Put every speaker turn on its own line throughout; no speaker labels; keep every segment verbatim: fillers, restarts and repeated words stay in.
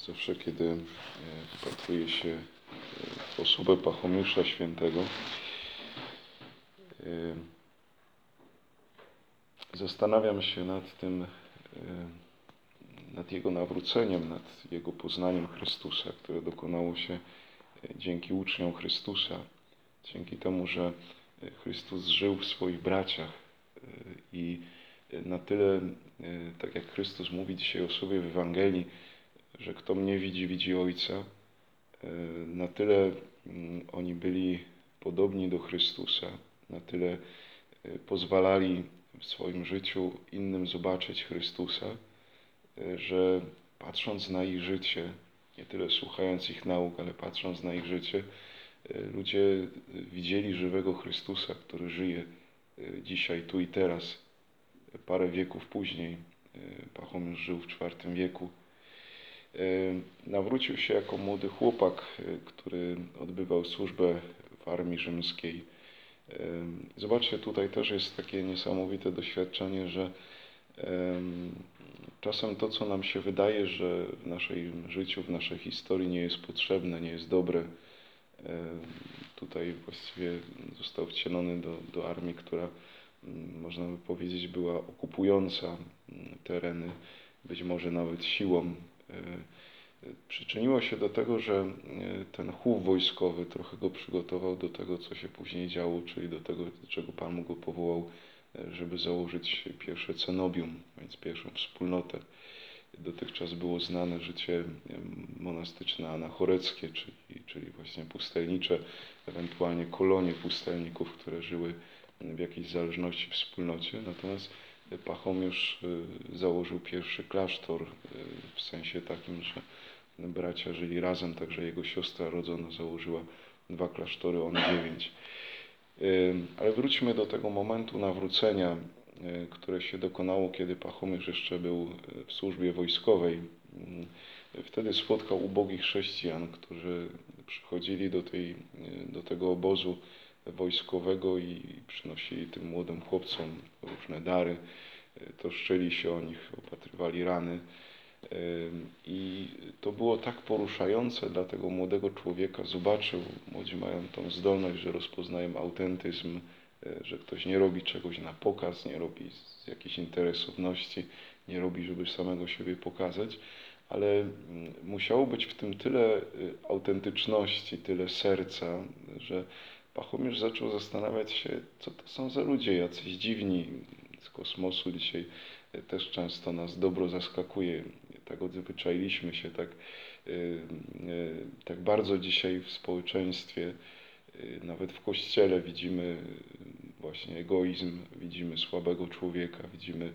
Zawsze, kiedy wpatruję się w osobę Pachomiusza Świętego, zastanawiam się nad tym, nad Jego nawróceniem, nad Jego poznaniem Chrystusa, które dokonało się dzięki uczniom Chrystusa, dzięki temu, że Chrystus żył w swoich braciach i na tyle, tak jak Chrystus mówi dzisiaj o sobie w Ewangelii, że kto mnie widzi, widzi Ojca, na tyle oni byli podobni do Chrystusa, na tyle pozwalali w swoim życiu innym zobaczyć Chrystusa, że patrząc na ich życie, nie tyle słuchając ich nauk, ale patrząc na ich życie, ludzie widzieli żywego Chrystusa, który żyje dzisiaj, tu i teraz. Parę wieków później, Pachomiusz żył w czwartym wieku, nawrócił się jako młody chłopak, który odbywał służbę w armii rzymskiej. Zobaczcie, tutaj też jest takie niesamowite doświadczenie, że czasem to, co nam się wydaje, że w naszym życiu, w naszej historii nie jest potrzebne, nie jest dobre. Tutaj właściwie został wcielony do, do armii, która, można by powiedzieć, była okupująca tereny, być może nawet siłą. Przyczyniło się do tego, że ten chów wojskowy trochę go przygotował do tego, co się później działo, czyli do tego, do czego Pan mu go powołał, żeby założyć pierwsze cenobium, więc pierwszą wspólnotę. Dotychczas było znane życie monastyczne anachoreckie, czyli, czyli właśnie pustelnicze, ewentualnie kolonie pustelników, które żyły w jakiejś zależności w wspólnocie. Natomiast Pachomiusz założył pierwszy klasztor w sensie takim, że bracia żyli razem, także jego siostra rodzona założyła dwa klasztory, on dziewięć. Ale wróćmy do tego momentu nawrócenia, które się dokonało, kiedy Pachomiusz jeszcze był w służbie wojskowej. Wtedy spotkał ubogich chrześcijan, którzy przychodzili do, tej, do tego obozu wojskowego i przynosili tym młodym chłopcom różne dary, troszczyli się o nich, opatrywali rany. I to było tak poruszające dla tego młodego człowieka. Zobaczył, młodzi mają tą zdolność, że rozpoznają autentyzm, że ktoś nie robi czegoś na pokaz, nie robi z jakiejś interesowności, nie robi, żeby samego siebie pokazać, ale musiało być w tym tyle autentyczności, tyle serca, że Pachomiusz zaczął zastanawiać się, co to są za ludzie, jacyś dziwni z kosmosu. Dzisiaj też często nas dobro zaskakuje. Tak odzwyczailiśmy się, tak, tak bardzo dzisiaj w społeczeństwie, nawet w Kościele widzimy właśnie egoizm, widzimy słabego człowieka, widzimy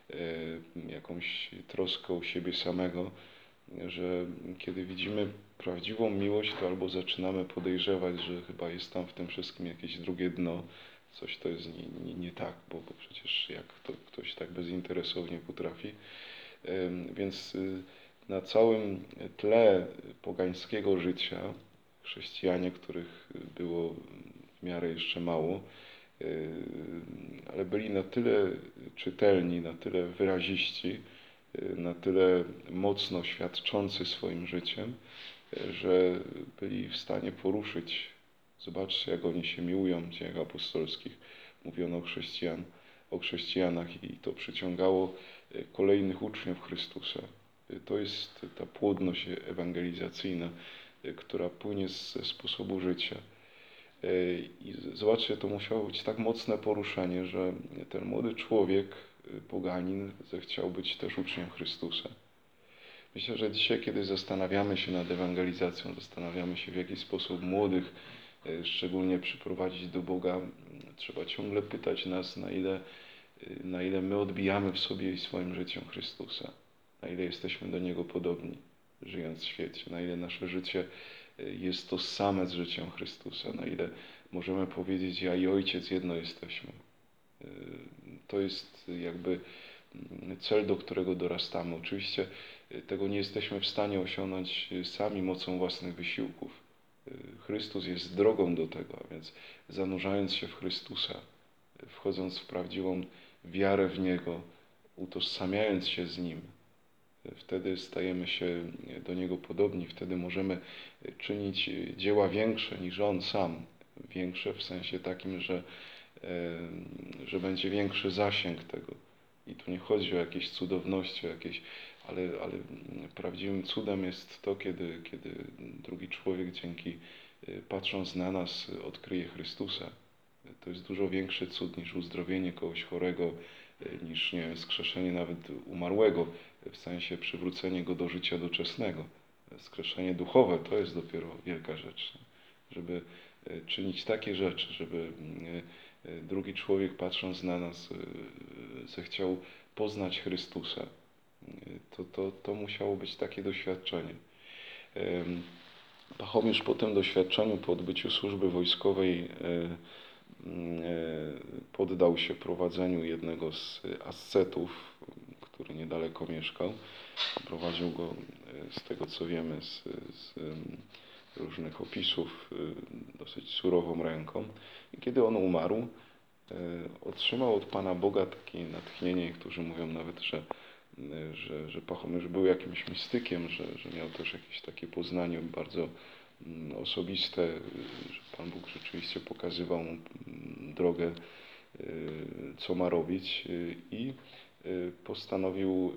jakąś troskę o siebie samego, że kiedy widzimy prawdziwą miłość, to albo zaczynamy podejrzewać, że chyba jest tam w tym wszystkim jakieś drugie dno, coś to jest nie, nie, nie tak, bo, bo przecież jak to ktoś tak bezinteresownie potrafi. Więc na całym tle pogańskiego życia chrześcijanie, których było w miarę jeszcze mało, ale byli na tyle czytelni, na tyle wyraziści, na tyle mocno świadczący swoim życiem, że byli w stanie poruszyć. Zobaczcie, jak oni się miłują w dziejach apostolskich. Mówiono o, chrześcijan, o chrześcijanach i to przyciągało kolejnych uczniów Chrystusa. To jest ta płodność ewangelizacyjna, która płynie ze sposobu życia. I zobaczcie, to musiało być tak mocne poruszenie, że ten młody człowiek, poganin, zechciał być też uczniem Chrystusa. Myślę, że dzisiaj, kiedy zastanawiamy się nad ewangelizacją, zastanawiamy się, w jaki sposób młodych szczególnie przyprowadzić do Boga, trzeba ciągle pytać nas, na ile, na ile my odbijamy w sobie i swoim życiem Chrystusa, na ile jesteśmy do Niego podobni, żyjąc w świecie, na ile nasze życie jest to same z życiem Chrystusa, na ile możemy powiedzieć, ja i Ojciec jedno jesteśmy. To jest jakby cel, do którego dorastamy. Oczywiście tego nie jesteśmy w stanie osiągnąć sami mocą własnych wysiłków. Chrystus jest drogą do tego, a więc zanurzając się w Chrystusa, wchodząc w prawdziwą wiarę w Niego, utożsamiając się z Nim, Wtedy stajemy się do Niego podobni, wtedy możemy czynić dzieła większe niż On sam. Większe w sensie takim, że, że będzie większy zasięg tego. I tu nie chodzi o jakieś cudowności, o jakieś, ale, ale prawdziwym cudem jest to, kiedy, kiedy drugi człowiek dzięki, patrząc na nas, odkryje Chrystusa. To jest dużo większy cud niż uzdrowienie kogoś chorego, niż, nie wiem, wskrzeszenie nawet umarłego, w sensie przywrócenie go do życia doczesnego. Wskrzeszenie duchowe to jest dopiero wielka rzecz. Żeby czynić takie rzeczy, żeby drugi człowiek, patrząc na nas, zechciał poznać Chrystusa. To, to, to musiało być takie doświadczenie. Pachomiusz po tym doświadczeniu, po odbyciu służby wojskowej, poddał się prowadzeniu jednego z ascetów, który niedaleko mieszkał. Prowadził go, z tego co wiemy, z, z różnych opisów, dosyć surową ręką. I kiedy on umarł, otrzymał od Pana Boga takie natchnienie. Niektórzy mówią nawet, że, że, że Pachomiusz był jakimś mistykiem, że, że miał też jakieś takie poznanie bardzo osobiste, że Pan Bóg rzeczywiście pokazywał mu drogę, co ma robić, i postanowił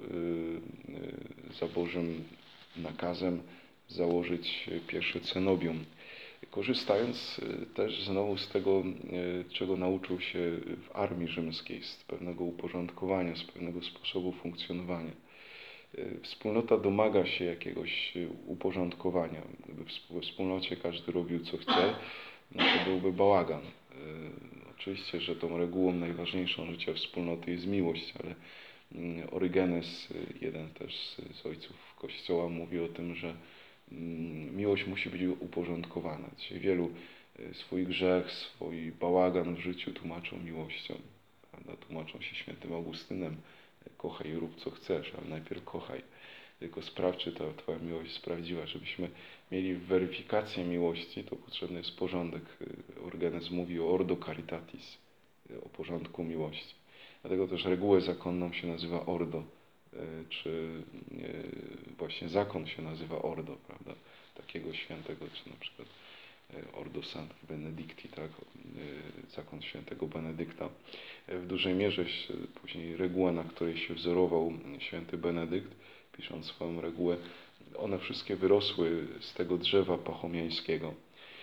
za Bożym nakazem założyć pierwsze cenobium. Korzystając też znowu z tego, czego nauczył się w armii rzymskiej, z pewnego uporządkowania, z pewnego sposobu funkcjonowania. Wspólnota domaga się jakiegoś uporządkowania. Gdyby we wspólnocie każdy robił co chce, no to byłby bałagan. Oczywiście, że tą regułą najważniejszą życia wspólnoty jest miłość, ale Orygenes, jeden też z ojców Kościoła, mówi o tym, że miłość musi być uporządkowana. Dzisiaj wielu swój grzech, swój bałagan w życiu tłumaczą miłością. Prawda? Tłumaczą się świętym Augustynem: kochaj i rób co chcesz, ale najpierw kochaj. Tylko sprawdź, czy ta Twoja miłość jest prawdziwa. Żebyśmy mieli weryfikację miłości, to potrzebny jest porządek. Orygenes mówi o ordo caritatis, o porządku miłości. Dlatego też regułę zakonną się nazywa ordo, czy właśnie zakon się nazywa ordo, prawda? Takiego świętego, czy na przykład Ordo Sancti Benedicti, tak? Zakon świętego Benedykta. W dużej mierze później reguła, na której się wzorował święty Benedykt, pisząc swoją regułę, one wszystkie wyrosły z tego drzewa pachomiańskiego.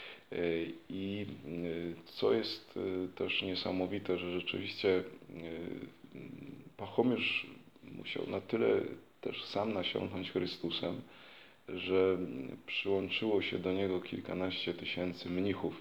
I co jest też niesamowite, że rzeczywiście Pachomiusz musiał na tyle też sam nasiąknąć Chrystusem, że przyłączyło się do niego kilkanaście tysięcy mnichów.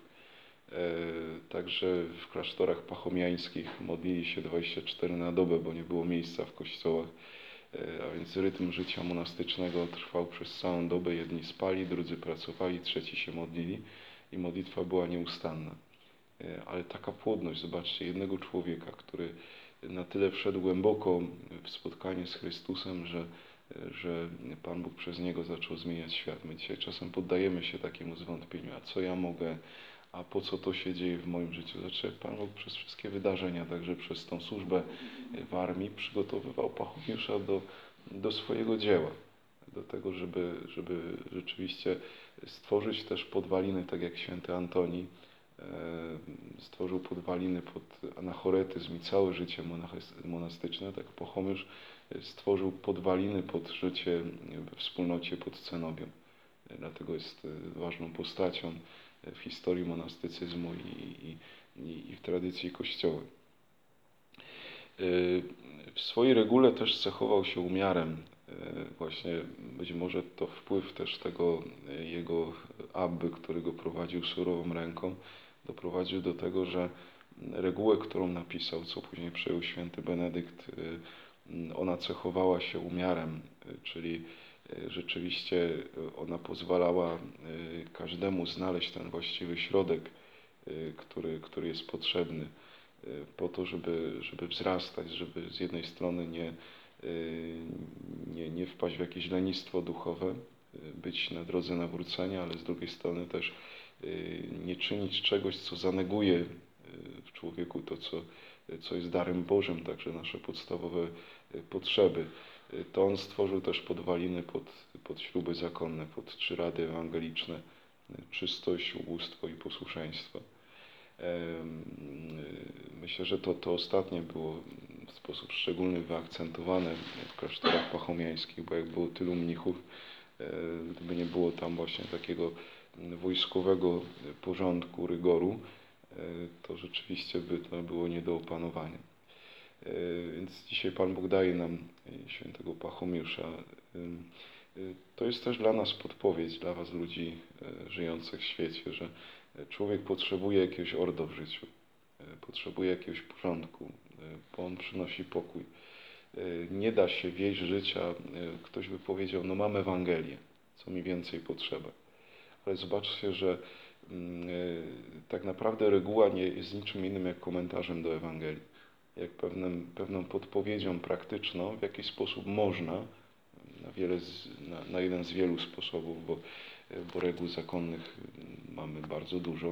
Także w klasztorach pachomiańskich modlili się dwadzieścia cztery na dobę, bo nie było miejsca w kościołach. A więc rytm życia monastycznego trwał przez całą dobę. Jedni spali, drudzy pracowali, trzeci się modlili i modlitwa była nieustanna. Ale taka płodność, zobaczcie, jednego człowieka, który na tyle wszedł głęboko w spotkanie z Chrystusem, że, że Pan Bóg przez niego zaczął zmieniać świat. My dzisiaj czasem poddajemy się takiemu zwątpieniu: a co ja mogę, a po co to się dzieje w moim życiu? Znaczy, Pan Bóg przez wszystkie wydarzenia, także przez tą służbę w armii, przygotowywał Pachomiusza do, do swojego dzieła. Do tego, żeby, żeby rzeczywiście stworzyć też podwaliny, tak jak święty Antoni stworzył podwaliny pod anachoretyzm i całe życie monastyczne, tak Pachomiusz stworzył podwaliny pod życie we wspólnocie, pod cenobium. Dlatego jest ważną postacią w historii monastycyzmu i, i, i w tradycji Kościoła. W swojej regule też cechował się umiarem. Właśnie być może to wpływ też tego jego abby, który go prowadził surową ręką, doprowadził do tego, że regułę, którą napisał, co później przejął święty Benedykt, ona cechowała się umiarem, czyli rzeczywiście ona pozwalała każdemu znaleźć ten właściwy środek, który, który jest potrzebny po to, żeby, żeby wzrastać, żeby z jednej strony nie, nie, nie wpaść w jakieś lenistwo duchowe, być na drodze nawrócenia, ale z drugiej strony też nie czynić czegoś, co zaneguje w człowieku to, co, co jest darem Bożym, także nasze podstawowe potrzeby. to on stworzył też podwaliny pod, pod śluby zakonne, pod trzy rady ewangeliczne: czystość, ubóstwo i posłuszeństwo. Myślę, że to, to ostatnie było w sposób szczególny wyakcentowane w klasztorach pachomiańskich, bo jak było tylu mnichów, gdyby nie było tam właśnie takiego wojskowego porządku, rygoru, to rzeczywiście by to było nie do opanowania. Więc dzisiaj Pan Bóg daje nam świętego Pachomiusza. To jest też dla nas podpowiedź, dla was, ludzi żyjących w świecie, że człowiek potrzebuje jakiegoś ordo w życiu, potrzebuje jakiegoś porządku, bo on przynosi pokój. Nie da się wieść życia, ktoś by powiedział: no mam Ewangelię, co mi więcej potrzeba. Ale zobaczcie, że tak naprawdę reguła nie jest niczym innym jak komentarzem do Ewangelii, jak pewnym, pewną podpowiedzią praktyczną, w jaki sposób można, na, wiele z, na, na jeden z wielu sposobów, bo, bo reguł zakonnych mamy bardzo dużo,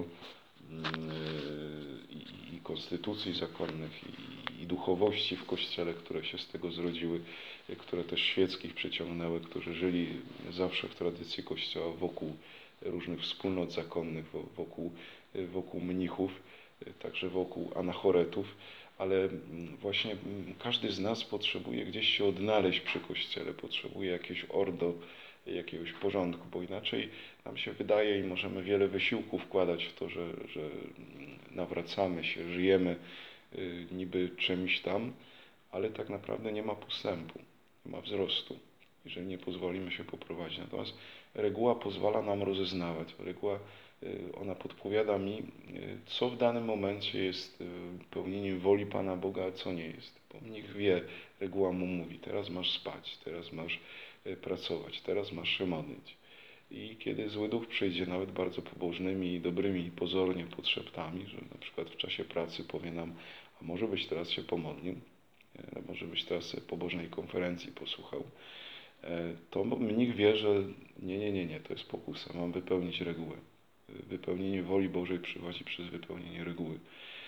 i, i konstytucji zakonnych, i, i duchowości w Kościele, które się z tego zrodziły, które też świeckich przyciągnęły, którzy żyli zawsze w tradycji Kościoła wokół różnych wspólnot zakonnych, wokół, wokół mnichów, także wokół anachoretów, ale właśnie każdy z nas potrzebuje gdzieś się odnaleźć przy Kościele, potrzebuje jakiegoś ordo, jakiegoś porządku, bo inaczej nam się wydaje i możemy wiele wysiłku wkładać w to, że, że nawracamy się, żyjemy niby czymś tam, ale tak naprawdę nie ma postępu, nie ma wzrostu, jeżeli nie pozwolimy się poprowadzić. Natomiast reguła pozwala nam rozeznawać. Reguła, ona podpowiada mi, co w danym momencie jest pełnieniem woli Pana Boga, a co nie jest. Bo mnich wie, reguła mu mówi: teraz masz spać, teraz masz pracować, teraz masz się modlić. I kiedy zły duch przyjdzie, nawet bardzo pobożnymi i dobrymi pozornie podszeptami, że na przykład w czasie pracy powie nam: a może byś teraz się pomodlił, może byś teraz sobie pobożnej konferencji posłuchał, to mnich wie, że nie, nie, nie, nie, to jest pokusa, mam wypełnić regułę. Wypełnienie woli Bożej przychodzi przez wypełnienie reguły.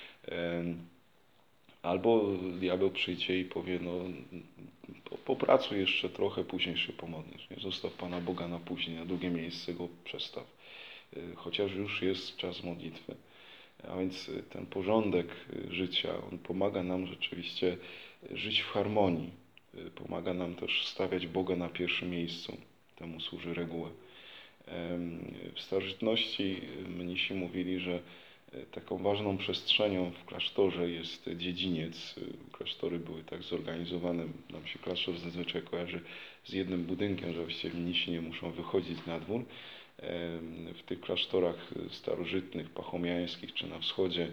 Albo diabeł przyjdzie i powie: no popracuj jeszcze trochę, później się pomodlisz. Nie? Zostaw Pana Boga na później, na drugie miejsce go przestaw. Chociaż już jest czas modlitwy. A więc ten porządek życia, on pomaga nam rzeczywiście żyć w harmonii. Pomaga nam też stawiać Boga na pierwszym miejscu. Temu służy reguła. W starożytności mnisi mówili, że taką ważną przestrzenią w klasztorze jest dziedziniec. Klasztory były tak zorganizowane, nam się klasztor zazwyczaj kojarzy z jednym budynkiem, że właściwie mnisi nie muszą wychodzić na dwór. W tych klasztorach starożytnych, pachomiańskich czy na wschodzie,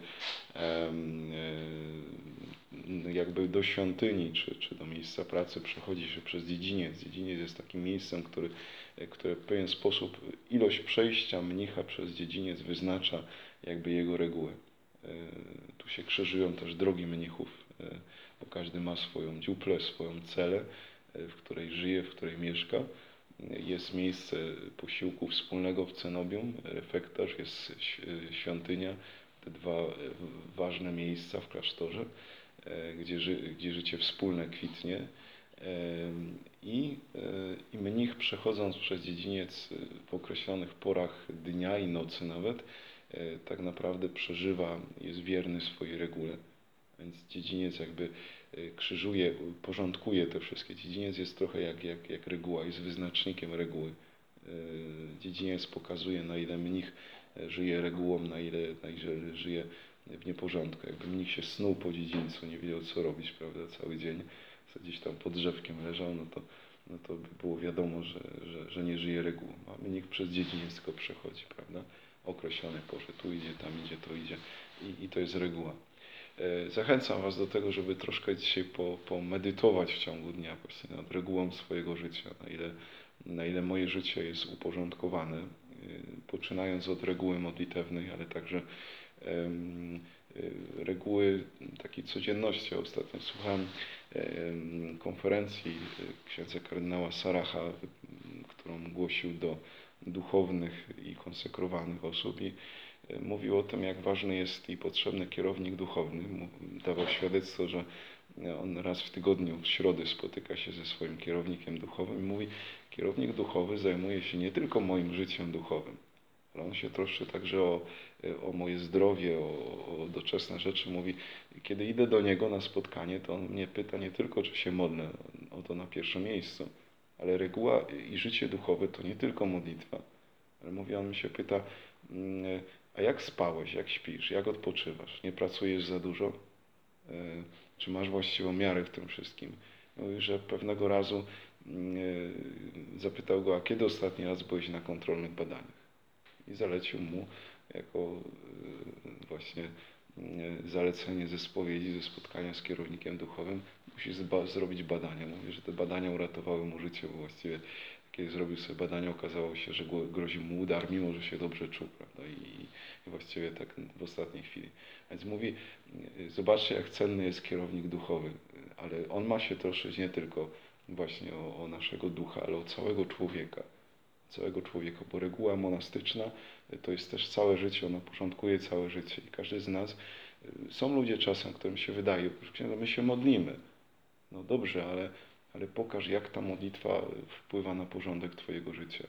jakby do świątyni czy, czy do miejsca pracy przechodzi się przez dziedziniec. Dziedziniec jest takim miejscem, który, które w pewien sposób ilość przejścia mnicha przez dziedziniec wyznacza jakby jego regułę. Tu się krzyżują też drogi mnichów, bo każdy ma swoją dziuplę, swoją celę, w której żyje, w której mieszka. Jest miejsce posiłku wspólnego w cenobium, refektarz, jest świątynia, te dwa ważne miejsca w klasztorze, gdzie, ży, gdzie życie wspólne kwitnie. I, I mnich, przechodząc przez dziedziniec w określonych porach dnia i nocy nawet, tak naprawdę przeżywa, jest wierny swojej regule. Więc dziedziniec jakby krzyżuje, porządkuje te wszystkie. Dziedziniec jest trochę jak, jak, jak reguła, jest wyznacznikiem reguły. Dziedziniec pokazuje, na ile mnich żyje regułą, na ile, na ile żyje w nieporządku. Jakby mnich się snuł po dziedzińcu, nie wiedział co robić, prawda, cały dzień, co gdzieś tam pod drzewkiem leżał, no to, no to by było wiadomo, że, że, że nie żyje regułą. A mnich przez dziedziniec tylko przechodzi, prawda, określone porze, tu idzie, tam idzie, to idzie i, i to jest reguła. Zachęcam was do tego, żeby troszkę dzisiaj po, pomedytować w ciągu dnia właśnie nad regułą swojego życia, na ile, na ile moje życie jest uporządkowane, poczynając od reguły modlitewnej, ale także um, reguły takiej codzienności. Ostatnio słuchałem um, konferencji księdza kardynała Saracha, którą głosił do duchownych i konsekrowanych osób i mówił o tym, jak ważny jest i potrzebny kierownik duchowny. Dawał świadectwo, że On raz w tygodniu, w środę spotyka się ze swoim kierownikiem duchowym i mówi, kierownik duchowy zajmuje się nie tylko moim życiem duchowym, ale on się troszczy także o, o moje zdrowie, o, o doczesne rzeczy. Mówi, kiedy idę do niego na spotkanie, to on mnie pyta nie tylko, czy się modlę, o to na pierwszym miejscu, ale reguła i życie duchowe to nie tylko modlitwa. Ale mówi, on mi się pyta, a jak spałeś, jak śpisz, jak odpoczywasz, nie pracujesz za dużo? Czy masz właściwą miarę w tym wszystkim? Mówi, że pewnego razu zapytał go, a kiedy ostatni raz byłeś na kontrolnych badaniach? I zalecił mu jako właśnie zalecenie ze spowiedzi, ze spotkania z kierownikiem duchowym, musi zrobić badania. Mówi, że te badania uratowały mu życie, bo właściwie kiedy zrobił sobie badania, okazało się, że grozi mu udar, mimo że się dobrze czuł, prawda? I, i właściwie tak w ostatniej chwili. Więc mówi, zobaczcie, jak cenny jest kierownik duchowy, ale on ma się troszczyć nie tylko właśnie o, o naszego ducha, ale o całego człowieka. Całego człowieka, bo reguła monastyczna to jest też całe życie, ona porządkuje całe życie i każdy z nas, są ludzie czasem, którym się wydaje, że my się modlimy. No dobrze, ale, ale pokaż, jak ta modlitwa wpływa na porządek Twojego życia.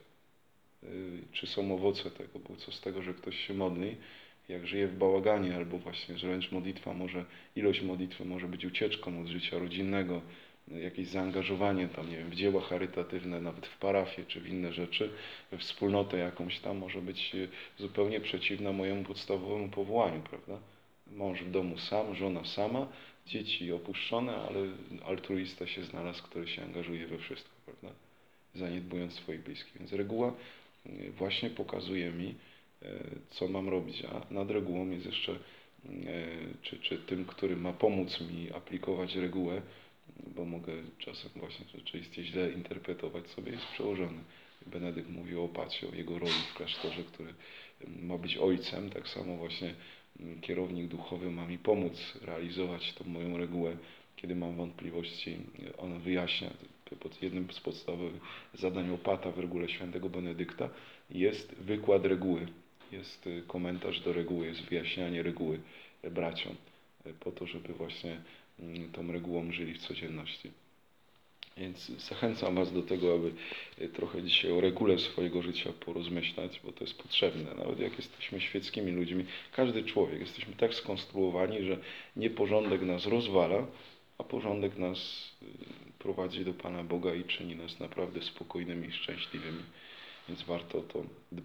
Czy są owoce tego, bo co z tego, że ktoś się modli, jak żyje w bałaganie, albo właśnie, że wręcz modlitwa może, ilość modlitwy może być ucieczką od życia rodzinnego, jakieś zaangażowanie tam, nie wiem, w dzieła charytatywne, nawet w parafię, czy w inne rzeczy, we wspólnotę jakąś tam, może być zupełnie przeciwna mojemu podstawowemu powołaniu, prawda? Mąż w domu sam, żona sama, dzieci opuszczone, ale altruista się znalazł, który się angażuje we wszystko, prawda? Zaniedbując swoich bliskich. Więc reguła właśnie pokazuje mi, co mam robić, a nad regułą jest jeszcze, czy, czy tym, który ma pomóc mi aplikować regułę, bo mogę czasem właśnie rzeczywiście źle interpretować sobie, jest przełożony. Benedykt mówił o opacie, o jego roli w klasztorze, który ma być ojcem, tak samo właśnie kierownik duchowy ma mi pomóc realizować tą moją regułę, kiedy mam wątpliwości, on wyjaśnia. Pod jednym z podstawowych zadań opata w regule świętego Benedykta jest wykład reguły, jest komentarz do reguły, jest wyjaśnianie reguły braciom, po to, żeby właśnie tą regułą żyli w codzienności. Więc zachęcam Was do tego, aby trochę dzisiaj o regule swojego życia porozmyślać, bo to jest potrzebne. Nawet jak jesteśmy świeckimi ludźmi, każdy człowiek, jesteśmy tak skonstruowani, że nieporządek nas rozwala, a porządek nas prowadzi do Pana Boga i czyni nas naprawdę spokojnymi i szczęśliwymi. Więc warto to dbać.